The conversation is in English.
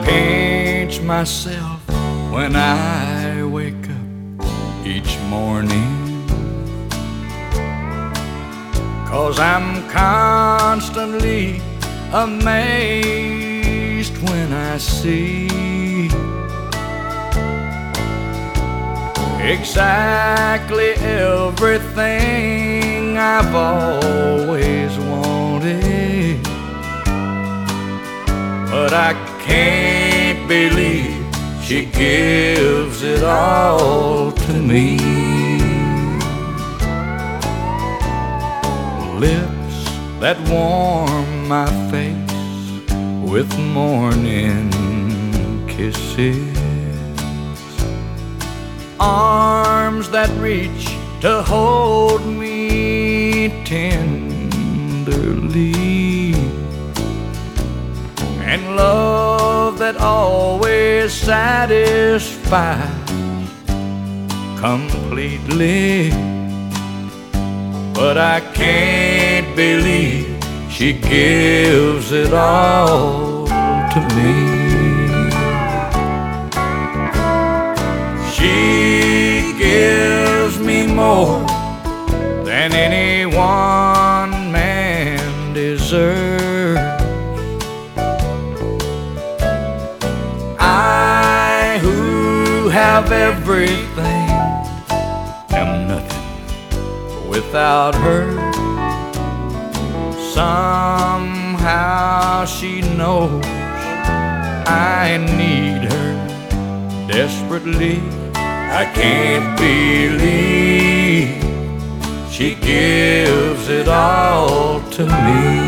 pinch myself when I wake up each morning, 'cause I'm constantly amazed when I see exactly everything I've always wanted. But I can't believe she gives it all to me. Lips that warm my face with morning kisses, arms that reach to hold me tenderly, and love that always satisfies completely. But I can't believe she gives it all to me. She gives me more than any one man deserves. I, who have everything, am nothing without her. Somehow she knows I need her desperately. I can't believe she gives it all to me.